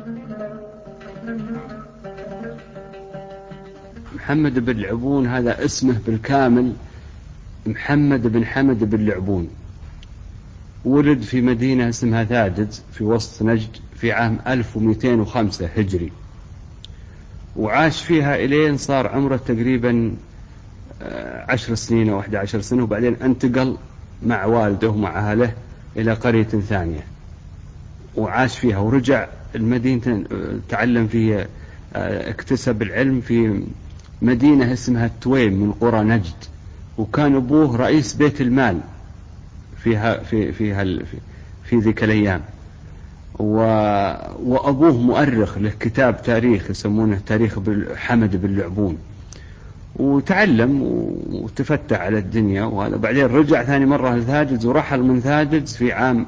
محمد بن لعبون هذا اسمه بالكامل محمد بن حمد بن لعبون. ولد في مدينة اسمها ثادج في وسط نجد في عام 1205 هجري، وعاش فيها إلين صار عمره تقريبا 10 سنين أو 11 سنة، وبعدين انتقل مع والده ومع أهله إلى قرية ثانية وعاش فيها، ورجع المدينة تعلم فيها، اكتسب العلم في مدينة اسمها التويم من قرى نجد، وكان أبوه رئيس بيت المال في ذيك الأيام، وأبوه مؤرخ له كتاب تاريخ يسمونه تاريخ حمد بن لعبون، وتعلم وتفتح على الدنيا. وهذا بعدين رجع ثاني مرة لثاجز، ورحل من ثاجز في عام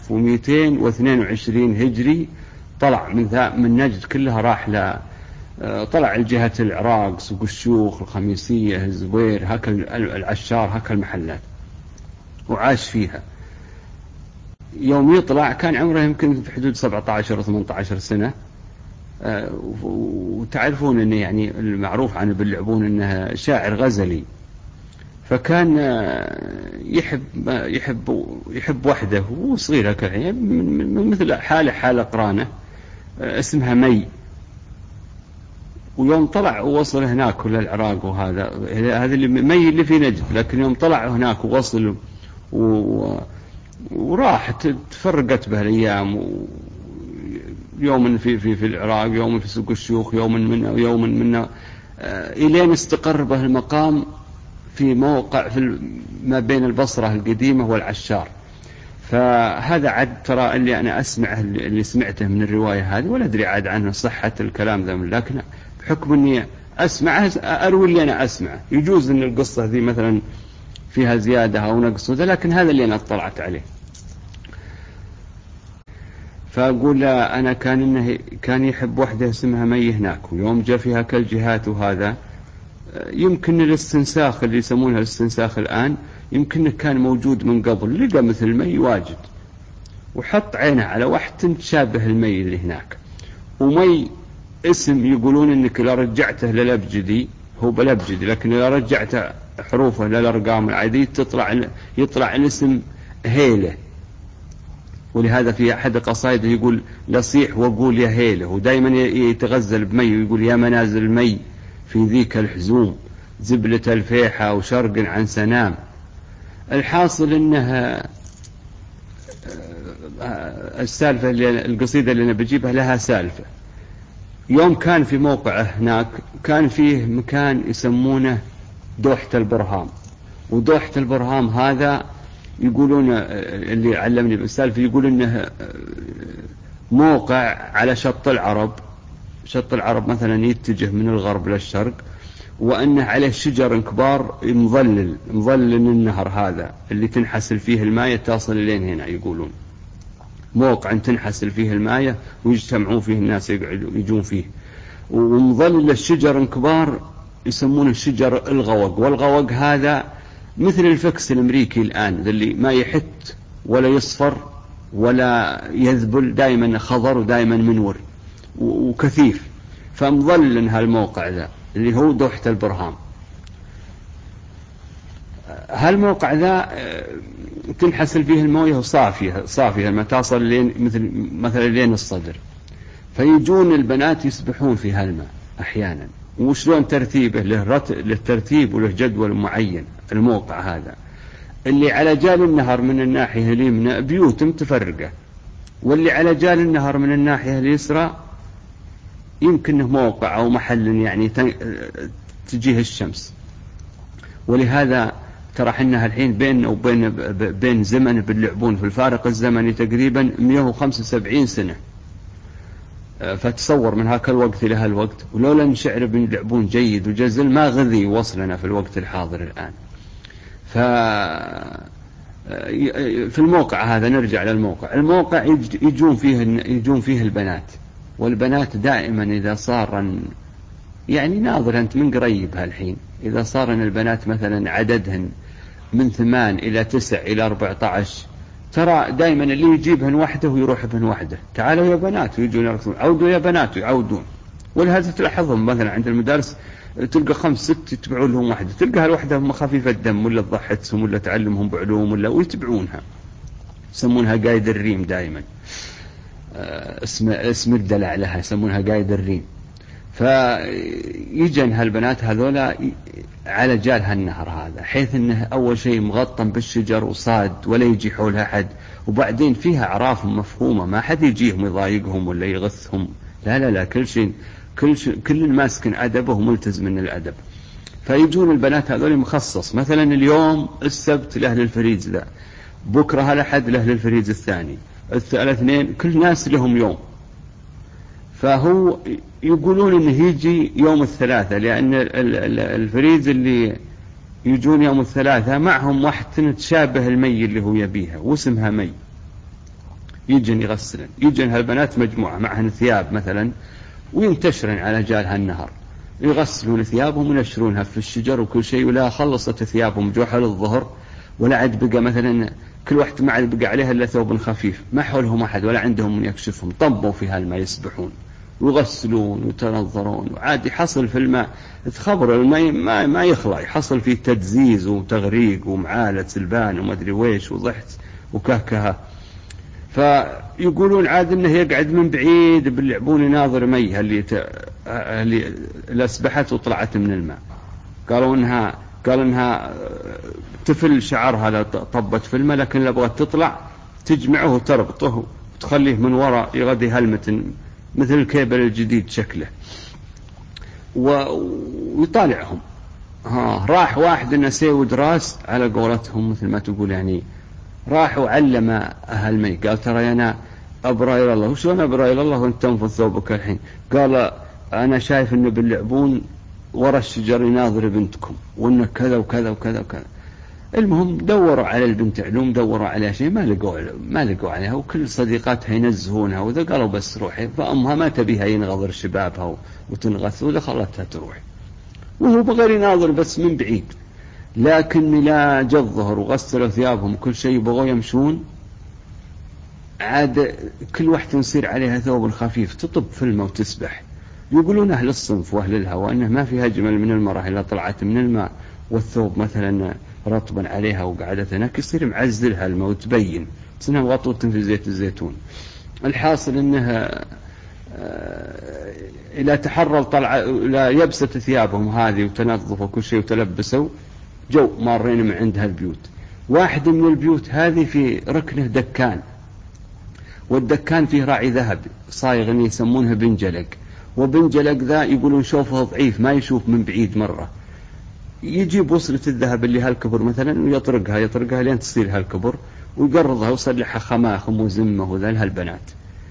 1222 هجري، طلع من نجد كلها، راح طلع لجهة العراق، سوق الشيوخ، الخميسية، الزبير، هكا العشار، هكا المحلات، وعاش فيها. يوم يطلع كان عمره يمكن في حدود 17 أو 18 سنة. وتعرفون أنه يعني المعروف عن ابن لعبون أنه شاعر غزلي، فكان يحب وحده وهو صغير هكذا، مثل حال قرانه اسمها مي. ويوم طلع ووصل هناك للعراق، وهذا اللي مي اللي في نجد، لكن يوم طلع هناك ووصل وراح تفرقت به الأيام، يوم في العراق، يوم في سوق الشيوخ، يوم منا إلين استقر به المقام في موقع ما بين البصرة القديمة والعشار. فهذا عد ترى اللي أنا أسمعه، اللي سمعته من الرواية هذه، ولا أدري عاد عنه صحة الكلام ذا، لكن بحكم أني أسمعه أروي اللي أنا أسمعه. يجوز أن القصة ذي مثلا فيها زيادة أو نقص، لكن هذا اللي أنا اطلعت عليه. فأقول أنا كان يحب وحده اسمها مي هناك، ويوم جاء فيها كل جهات، وهذا يمكن الاستنساخ اللي يسمونها الاستنساخ الآن، يمكن كان موجود من قبل، لقى مثل المي واجد، وحط عينه على واحد تشابه المي اللي هناك. ومي اسم يقولون انك لو رجعته للأبجدي هو بالأبجدي، لكن لو رجعته حروفه للأرقام العادية يطلع الاسم هيلة. ولهذا في أحد قصائده يقول لصيح وقول يا هيلة، ودائما يتغزل بمي ويقول يا منازل المي في ذيك الحزوم، زبلة الفيحة وشرق عن سنام. الحاصل انها السالفة القصيدة اللي أنا بجيبها لها سالفة. يوم كان في موقعه هناك، كان فيه مكان يسمونه دوحة البرهام، ودوحة البرهام هذا يقولون اللي علمني بالسالفة يقول انه موقع على شط العرب. شط العرب مثلا يتجه من الغرب للشرق، وأنه عليه شجر كبار مظلل النهر هذا اللي تنحسل فيه الماء تصل إلين هنا. يقولون موقع تنحسل فيه الماء ويجتمعون فيه الناس يجون فيه، ومظلل الشجر كبار يسمونه الشجر الغوق. والغوق هذا مثل الفكس الأمريكي الآن، اللي ما يحت ولا يصفر ولا يذبل، دائما خضر ودائما منور وكثيف. فمظلل هالموقع ذا اللي هو دوحة البرهام. هالموقع ذا تنحسل فيه المويه صافية ما تصل مثلا لين الصدر، فيجون البنات يسبحون في هالماء أحيانا. وشلون ترتيبه؟ له ترتيب وله جدول معين. الموقع هذا اللي على جال النهر من الناحية اليمنى بيوت متفرقة، واللي على جال النهر من الناحية اليسرى يمكنه موقع أو محل يعني تجيه الشمس. ولهذا ترى حنا الحين بيننا وبين زمن بن لعبون في الفارق الزمني تقريبا 175 سنة. فتصور من هاك الوقت إلى هالوقت، ولولا أن شعر بن لعبون جيد وجزل ما غذي وصلنا في الوقت الحاضر الآن. في الموقع هذا نرجع للموقع. الموقع يجون فيه البنات، والبنات دائما إذا صار يعني ناظر أنت من قريب هالحين، إذا صار البنات مثلا عددهن من 8 إلى 9 إلى 14 ترى دائما اللي يجيبهن وحده ويروح بهن وحده، تعالوا يا بنات ويجون يرقصون، عودوا يا بنات ويعودون. ولهذا تلاحظهم مثلا عند المدارس تلقى 5 6 يتبعون لهم واحدة، تلقى هالوحدة خفيفة الدم ولا تضحكهم ولا تعلمهم بعلوم ويتبعونها، يسمونها قايد الريم دائما، اسم الدلع لها، يسمونها قايد الريم. فيجن هالبنات هذولا على جال هالنهر هذا، حيث انه اول شيء مغطى بالشجر وصاد ولا يجي حولها حد، وبعدين فيها اعراف مفهومة، ما حد يجيهم يضايقهم ولا يغثهم، لا لا لا، كل ماسك أدبه وملتزم من الأدب. فيجون البنات هذول مخصص، مثلا اليوم السبت لأهل الفريز ذا، بكرة الأحد لأهل الفريز الثاني، الاثنين، كل ناس لهم يوم. فهو يقولون إنه يجي يوم الثلاثة، لأن الفريز اللي يجون يوم الثلاثة معهم واحدة تشابه المي اللي هو يبيها واسمها مي، يجن يغسلن، يجن هالبنات مجموعة معهن ثياب مثلا وينتشرن على جال هالنهر، يغسلون ثيابهم وينشرونها في الشجر وكل شيء، ولا خلصت ثيابهم جوحل الظهر ولا عاد بقى مثلا كل واحد ما عاد بقى عليها إلا ثوب خفيف، ما حولهم أحد ولا عندهم من يكشفهم، طبوا في هالماء يسبحون ويغسلون ويتنظرون، وعاد يحصل في الماء تخبر الماء ما يخلع، يحصل فيه تدزيز وتغريق ومعالة سلبان وما أدري ويش وضحت وكهكها. فيقولون عاد انه يقعد من بعيد باللعبون يناظر ميها اللي اسبحت وطلعت من الماء. قالوا انها تفل شعرها طبت في الماء، لكن لو بغت تطلع تجمعه وتربطه وتخليه من وراء يغدي هلمة مثل الكيبل الجديد شكله ويطالعهم. راح واحد انه سيود راس على قولتهم مثل ما تقول، يعني راح وعلم أهل مي، قال ترى أنا أبرأ الله. وشلون أبرأ الله وأنت تنفض ثوبك الحين؟ قال أنا شايف إنه باللعبون ورا الشجر يناظر بنتكم، وإنه كذا وكذا وكذا وكذا. المهم دوروا على البنت علوم، دوروا على شيء ما لقوا عليها، وكل صديقاتها ينزهونها، وذا قالوا بس روحي. فأمها ما تبيها ينغضر شبابها وتنغث، ولا خلتها تروح، وهو بغير يناظر بس من بعيد. لكن لا جاء الظهر وغسلوا ثيابهم وكل شيء بغوا يمشون، عاد كل واحد يصير عليها ثوب خفيف تطب في الماء وتسبح. يقولون أهل الصنف وأهل الهوى أنه ما في أجمل من المرأة إلا طلعت من الماء والثوب مثلا رطبا عليها وقعدت هناك، يصير معزلها الماء وتبين تنها غطوة في زيت الزيتون. الحاصل أنها إلى تحرر طلع إلى يبسة ثيابهم هذه وتنظفوا كل شيء وتلبسوا، جو مارين من عندها البيوت. واحد من البيوت هذه في ركنه دكان، والدكان فيه راعي ذهب صايغ يسمونه بنجلق، وبنجلق ذا يقولون شوفه ضعيف ما يشوف من بعيد مرة، يجيب وصلة الذهب اللي هالكبر مثلا ويطرقها لين تصير هالكبر، ويقرضها ويصلحها خماخم وزمه وذا لهالبنات.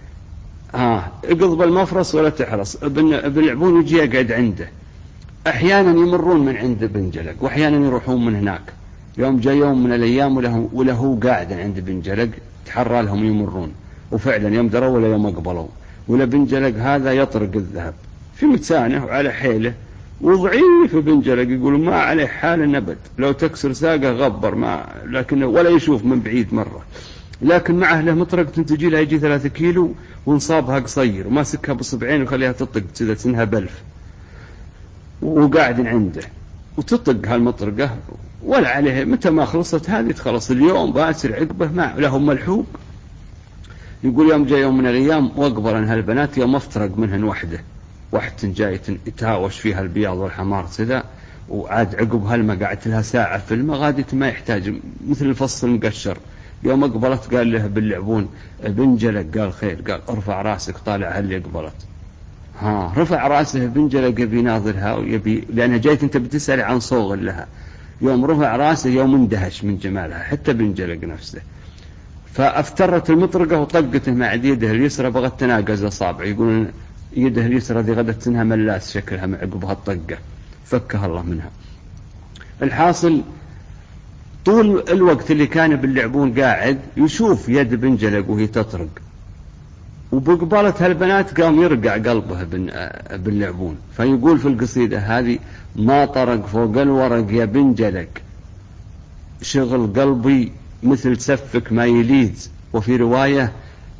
اقضب المفرس ولا تحرص. ابن العبون يجي يقعد عنده، احيانا يمرون من عند بنجلق واحيانا يروحون من هناك. يوم جاء يوم من الايام وله قاعد عند بنجلق تحرى لهم يمرون، وفعلا يوم دروا ولا يوم اقبلوا، ولا بنجلق هذا يطرق الذهب في متسانه وعلى حيله وضعيف. بنجلق يقول ما عليه حال أبد، لو تكسر ساقه غبر ما، لكن ولا يشوف من بعيد مرة. لكن معه له مطرقة تجي له يجي 3 كيلو ونصابها قصير وماسكها بصبعين وخليها تطق كذا سنها بلف، وقاعد عنده وتطق هالمطرقة ولا عليه. متى ما خلصت هذه تخلص اليوم باسر عقبه ما لهم ملحوق. يقول يوم جاء يوم من الأيام وأقبل أن هالبنات يوم افترق منهن واحدة جاية يتهاوش فيها البياض والحمار كذا، وعاد عقب هالما قعدت لها ساعة في الماء غادت ما يحتاج مثل الفصل مقشر. يوم أقبلت قال له باللعبون بنجلق، قال خير، قال ارفع راسك طالع هاللي أقبلت. رفع راسه بنجلق يبي ناظرها ويبي، لأنها جايت انت بتسأل عن صوغ لها. يوم رفع راسه يوم اندهش من جمالها حتى بنجلق نفسه، فافترت المطرقة وطقته مع يده اليسرى، بغت تناقز أصابع. يقولون يده اليسرى ذي غدت تنها ملاس شكلها مع عقبها الطقة، فكها الله منها. الحاصل طول الوقت اللي كان باللعبون قاعد يشوف يد بنجلق وهي تطرق، وبقبالة هالبنات قام يرقع قلبه باللعبون. فيقول في القصيدة هذه ما طرق فوق الورق يا بنجلق، شغل قلبي مثل تسفك ما يليد. وفي رواية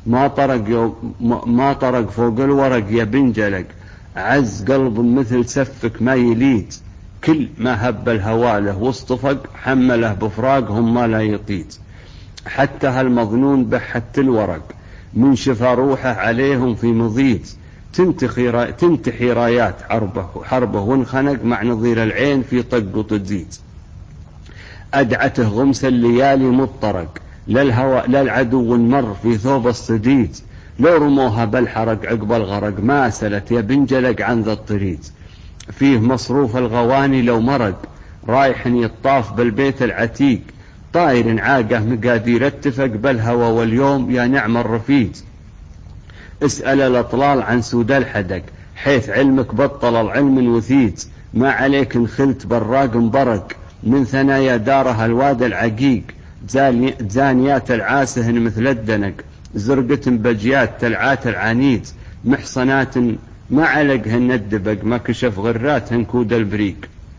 ما طرق فوق الورق يا بنجلق، عز قلب مثل تسفك ما يليد، كل ما هب الهوى له واصطفق، حمله بفراقهم ما لا يطيد. حتى هالمظنون بحت الورق، من شفى روحه عليهم في مضيد، تنتحي رايات حربه وانخنق، مع نظير العين في طق وتزيد. أدعته غمس الليالي مضطرق، للعدو مر في ثوب الصديد، لو رموها بالحرق عقب الغرق، ما سلت يا بنجلق عن ذا الطريد. فيه مصروف الغواني لو مرق، رايح يطاف بالبيت العتيق، طائر عاقه مقادير اتفق بالهوى، واليوم يا نعم الرفيد. اسأل الأطلال عن سود الحدق، حيث علمك بطل العلم الوثيد، ما عليك انخلت براق مبرق، من ثنايا دارها الواد العقيق، زانيات العاسهن مثل الدنق، زرقة بجيات تلعات العنيد، محصنات ما علقهن الدبق، ما كشف غراتهن كود البريق.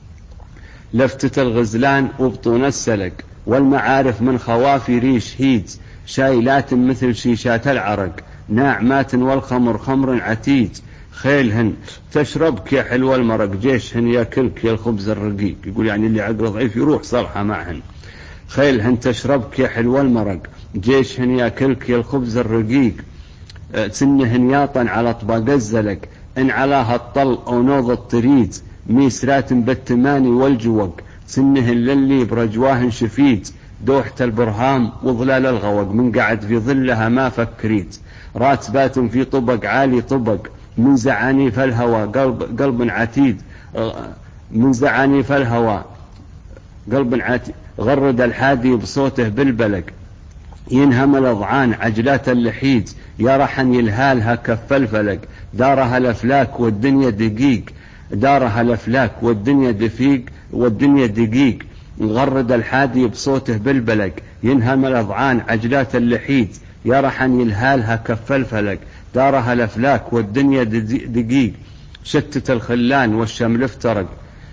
لفتة الغزلان وبطون السلق، والمعارف من خوافي ريش هيد، شايلات مثل شيشات العرق، ناعمات والخمر خمر عتيد، خيلهن تشربك يا حلوى المرق، جيشهن ياكلك يا الخبز الرقيق. يقول يعني اللي عقله ضعيف يروح صلحة معهن. خيلهن تشربك يا حلوى المرق، جيشهن ياكلك يا الخبز الرقيق، سنهن ياطن على طباق الزلق، إن علاها الطل أو نوض الطريد، ميسرات بالتماني والجوق، سنهن للي برجواهن شفيد، دوحة البرهام وظلال الغوق، من قعد في ظلها ما فكريت، راتبات في طبق عالي طبق، من زعانيف الهوى قلب عتيد، من زعانيف الهوى قلب عتيد، غرد الحادي بصوته بالبلق، ينهم الأضعان عجلات اللحيد، يا رحن يلهالها كف الفلق، دارها الأفلاك والدنيا دقيق، دارها الأفلاك والدنيا دقيق، غرد الحادي بصوته بالبلق، ينهم الأضعان عجلات اللحيد، يا رحن يلهالها كف الفلق، دارها الأفلاك والدنيا دقيق. شتت الخلان والشمل افترق،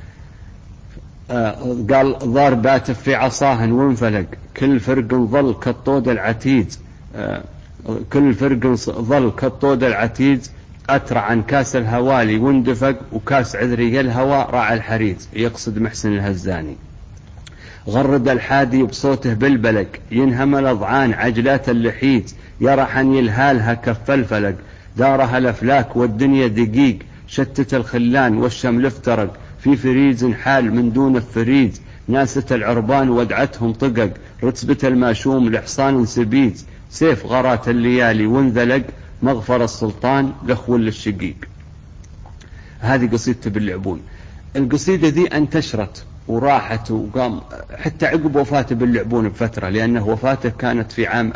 قال ضار باتف في عصاهن وانفلق، كل فرق ظل كالطود العتيد، كل فرق ظل كالطود العتيد، أترع عن كاس الهوالي واندفق، وكاس عذري الهوى راع الحريد. يقصد محسن الهزاني. غرد الحادي بصوته بالبلق، ينهم الأضعان عجلات اللحيد، يرحن يلهالها كف الفلق، دارها الأفلاك والدنيا دقيق، شتت الخلان والشمل افترق، في فريد حال من دون الفريد، ناسة العربان ودعتهم طقق، رتبة الماشوم لحصان سبيت، سيف غرات الليالي وانذلق، مغفر السلطان لخول للشقيق. هذه قصيدة باللعبون. القصيدة دي انتشرت وراحت وقام حتى عقب وفاة باللعبون بفترة، لأنه وفاته كانت في عام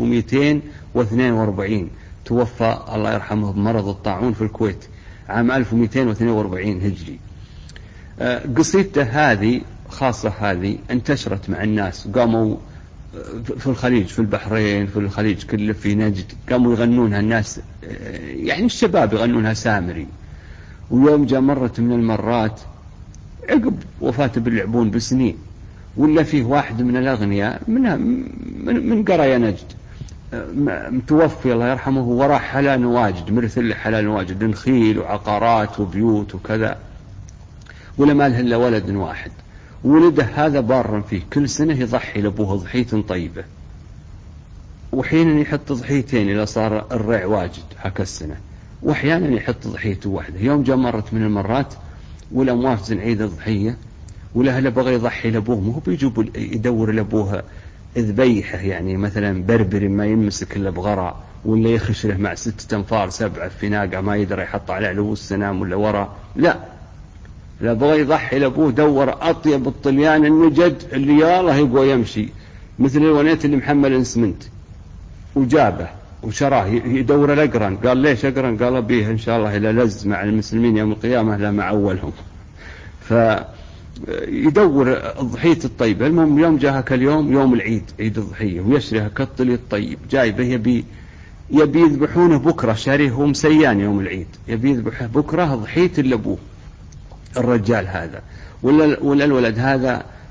1242، توفى الله يرحمه بمرض الطاعون في الكويت عام 1242 هجري. قصيدته هذه خاصة هذه انتشرت مع الناس، قاموا في الخليج، في البحرين، في الخليج كله، في نجد، قاموا يغنونها الناس، يعني الشباب يغنونها سامري. ويوم جاء مرة من المرات عقب وفاة باللعبون بسنين، ولا فيه واحد من الأغنياء من قرية نجد متوفي الله يرحمه، وراح حلا نواجد، مرثل حلا نواجد، نخيل وعقارات وبيوت وكذا، ولا ما له إلا ولد واحد، ولده هذا بارا فيه، كل سنة يضحي لأبوه ضحية طيبة، وحين يحط ضحيتين إذا صار الرع واجد هكا السنة، وأحيانا يحط ضحيته واحدة. يوم جاء مرة من المرات ولا موافزن عيد الضحية، ولا هلا بغى يضحي لأبوه، مو بيجوب يدور لأبوه ذبيحه، يعني مثلا بربري ما يمسك إلا بغرى، ولا يخشله مع 6 أنفار 7 في ناقة ما يقدر يحط على علو السنام ولا ورا، لا بغى يضحي لأبوه، دور أطيب الطليان النجد اللي يالله يبغى يمشي مثل الونيت اللي محمل انسمنت، وجابه وشراه، يدور الأقرن. قال ليش أقرن؟ قال بيه إن شاء الله إلى لز مع المسلمين يوم القيامة لا مع أولهم. فيدور الضحية الطيبة. المهم يوم جاء اليوم يوم العيد، عيد الضحية، ويشريها كالطلي الطيب، جايبه يبي يذبحونه بكرة، شاريه ومسيان يوم العيد، يبي يذبحه بكرة ضحية لأبوه الرجال هذا، ولا الولد هذا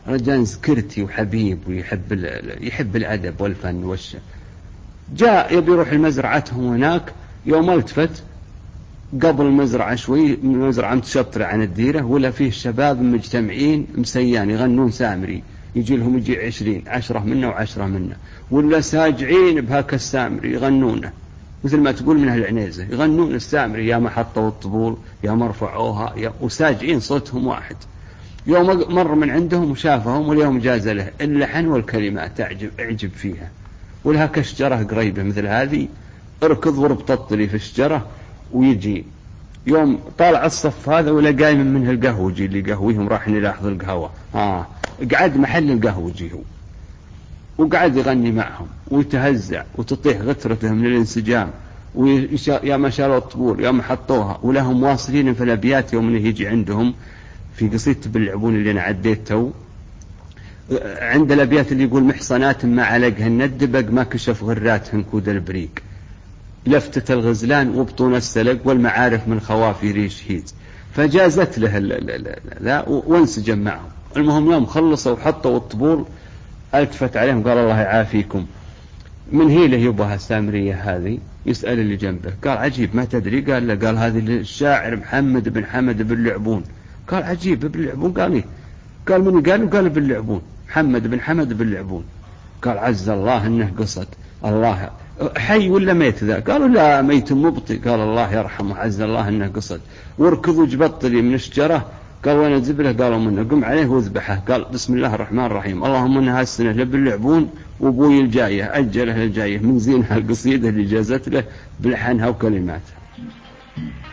رجال سكرتي وحبيب يحب الأدب والفن جاء يبي يروح لمزرعتهم هناك. يوم التفت قبل المزرعة شوي، المزرعة متشطرة عن الديرة، ولا فيه شباب مجتمعين مسيان يغنون سامري، يجي لهم 20 10 منا و10 منا، ولا ساجعين بهاك السامري يغنونه مثل ما تقول من العنيزة، يغنون السامري يا ما حطوا الطبول يا ما رفعوها وساجعين صوتهم واحد. يوم مر من عندهم وشافهم، واليوم جاز له اللحن والكلمات اعجب فيها، ولها كشجرة قريبة مثل هذه، اركض واربطط لي في الشجرة. ويجي يوم طالع الصف هذا ولا قايم منه القهوجي اللي يقهويهم راح يلاحظ القهوة، قعد محل القهوجي هو، وقعد يغني معهم ويتهزع وتطيح غترته من الانسجام، يا ما شالوا الطبول يا ما حطوها، ولهم واصلين في الأبيات. يوم يجي عندهم في قصيدة باللعبون اللي أنا عديته، عند الأبيات اللي يقول محصنات ما علقهن الدبق ما كشف غراتهن كود البريق، لفتة الغزلان وبطون السلق والمعارف من خوافي ريش هيز. فجازت له لا وانسجم معهم. المهم يوم خلصوا وحطوا الطبول التفت عليهم قال الله يعافيكم، من هي له يبها السامرية هذه؟ يسأل اللي جنبه، قال عجيب ما تدري؟ قال له، قال هذه الشاعر محمد بن حمد بن لعبون. قال عجيب بن لعبون؟ قال إيه؟ قال من قال بن لعبون، محمد بن حمد بن لعبون. قال عز الله انه قصد، الله حي ولا ميت ذا؟ قالوا لا ميت مبطي. قال الله يرحمه، عز الله انه قصد. واركضوا جبطلي من الشجره. قال وين الزبله؟ قالوا منه. قم عليه واذبحه. قال بسم الله الرحمن الرحيم، اللهم انها السنه لبن لعبون وابوي الجايه اجله الجايه، من زينها القصيده اللي جازت له بلحنها وكلماتها.